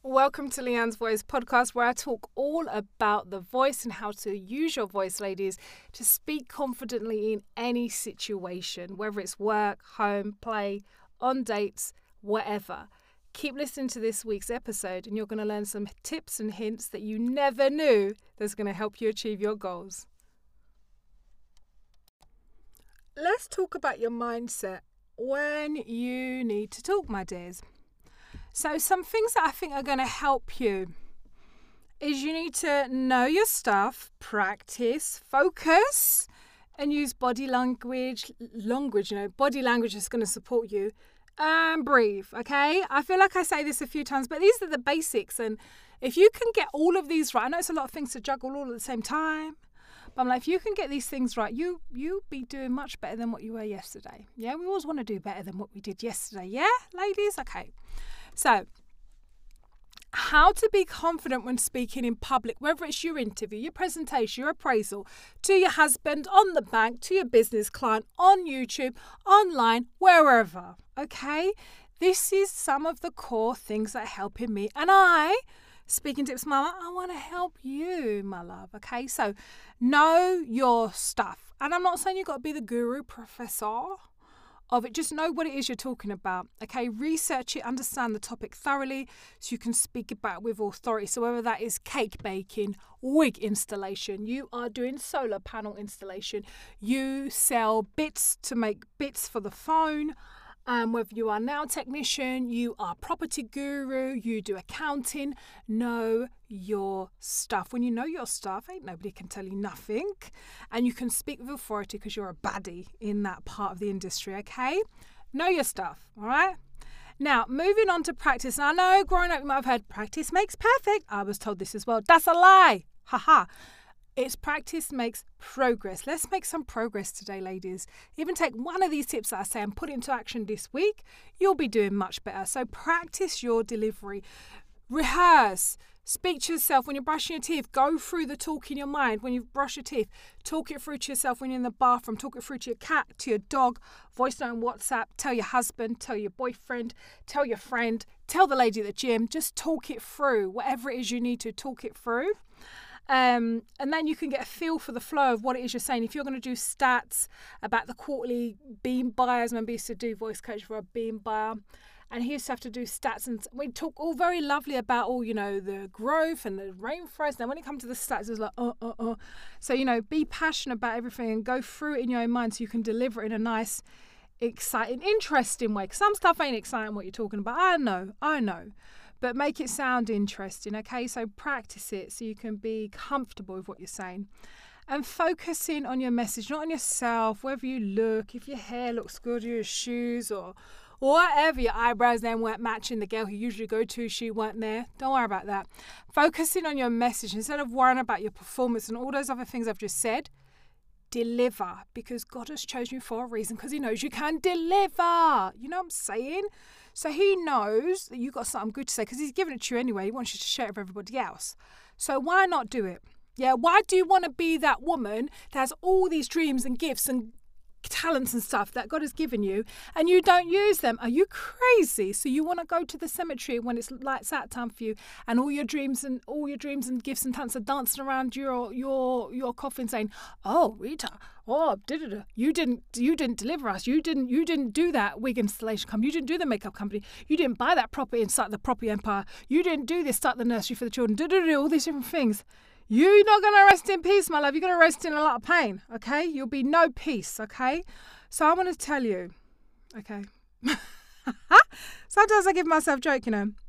Welcome to Leanne's Voice podcast, where I talk all about the voice and how to use your voice, ladies, to speak confidently in any situation, whether it's work, home, play, on dates, whatever. Keep listening to this week's episode and you're going to learn some tips and hints that you never knew that's going to help you achieve your goals. Let's talk about your mindset when you need to talk, my dears. So some things that I think are going to help you is you need to know your stuff, practice, focus, and use body language. Body language is going to support you. And breathe, okay? I feel like I say this a few times, but these are the basics. And if you can get all of these right, I know it's a lot of things to juggle all at the same time, but I'm like, if you can get these things right, you'll be doing much better than what you were yesterday. Yeah, we always want to do better than what we did yesterday. Yeah, ladies? Okay. So, how to be confident when speaking in public, whether it's your interview, your presentation, your appraisal, to your husband, on the bank, to your business client, on YouTube, online, wherever, okay? This is some of the core things that are helping me. And Speaking Tips Mama, I want to help you, my love, okay? So, know your stuff. And I'm not saying you've got to be the guru professor of it. Just know what it is you're talking about, okay? Research it, understand the topic thoroughly so you can speak about it with authority. So whether that is cake baking, wig installation, you are doing solar panel installation, you sell bits to make bits for the phone, whether you are nail technician, you are property guru, you do accounting, know your stuff. When you know your stuff, ain't nobody can tell you nothing. And you can speak with authority because you're a baddie in that part of the industry, okay? Know your stuff, all right? Now, moving on to practice. Now, I know growing up you might have heard practice makes perfect. I was told this as well. That's a lie. Ha. It's practice makes progress. Let's make some progress today, ladies. Even take one of these tips that I say and put it into action this week. You'll be doing much better. So practice your delivery. Rehearse. Speak to yourself when you're brushing your teeth. Go through the talk in your mind when you brush your teeth. Talk it through to yourself when you're in the bathroom. Talk it through to your cat, to your dog. Voice note on WhatsApp. Tell your husband. Tell your boyfriend. Tell your friend. Tell the lady at the gym. Just talk it through. Whatever it is you need to talk it through. And then you can get a feel for the flow of what it is you're saying. If you're going to do stats about the quarterly bean buyers, remember I used to do voice coach for a bean buyer, and he used to have to do stats, and we talk all very lovely about all, the growth and the rainforest. Then when it comes to the stats, it's like, So, be passionate about everything and go through it in your own mind so you can deliver it in a nice, exciting, interesting way. Because some stuff ain't exciting what you're talking about. I know. But make it sound interesting, okay? So practice it so you can be comfortable with what you're saying. And focusing on your message, not on yourself, whether you look, if your hair looks good, or your shoes, or whatever, your eyebrows then weren't matching the girl who usually go to, she weren't there. Don't worry about that. Focusing on your message instead of worrying about your performance and all those other things I've just said. Deliver, because God has chosen you for a reason, because he knows you can deliver. You know what I'm saying? So he knows that you've got something good to say because he's given it to you anyway. He wants you to share it with everybody else. So why not do it? Yeah, why do you want to be that woman that has all these dreams and gifts and talents and stuff that God has given you and you don't use them? Are you crazy? So you want to go to the cemetery when it's lights out time for you and all your dreams and gifts and talents are dancing around your coffin saying, "Oh, Rita, you didn't deliver us. You didn't do that wig installation company. You didn't do the makeup company. You didn't buy that property and start the property empire. You didn't do this, start the nursery for the children. All these different things." You're not going to rest in peace, my love. You're going to rest in a lot of pain, okay? You'll be no peace, okay? So I want to tell you, okay? Sometimes I give myself joke,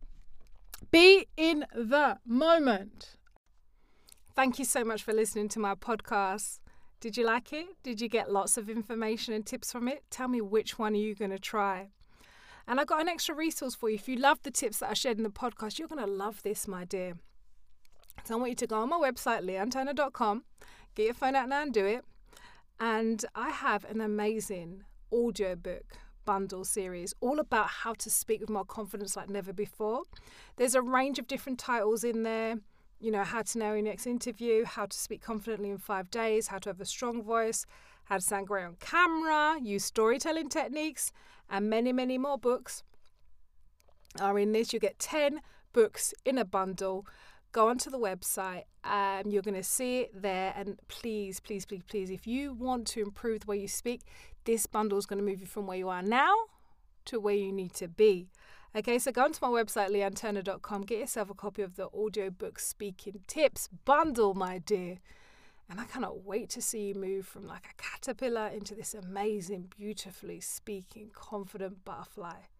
Be in the moment. Thank you so much for listening to my podcast. Did you like it? Did you get lots of information and tips from it? Tell me which one are you going to try. And I got an extra resource for you. If you love the tips that I shared in the podcast, you're going to love this, my dear. So I want you to go on my website, leanneturner.com, get your phone out now and do it. And I have an amazing audiobook bundle series all about how to speak with more confidence like never before. There's a range of different titles in there. How to nail your next interview, how to speak confidently in 5 days, how to have a strong voice, how to sound great on camera, use storytelling techniques, and many, many more books are in this. You get 10 books in a bundle. Go onto the website. You're going to see it there. And please, please, please, please, if you want to improve the way you speak, this bundle is going to move you from where you are now to where you need to be. Okay, so go onto my website, leanneturner.com. Get yourself a copy of the audiobook Speaking Tips bundle, my dear. And I cannot wait to see you move from like a caterpillar into this amazing, beautifully speaking, confident butterfly.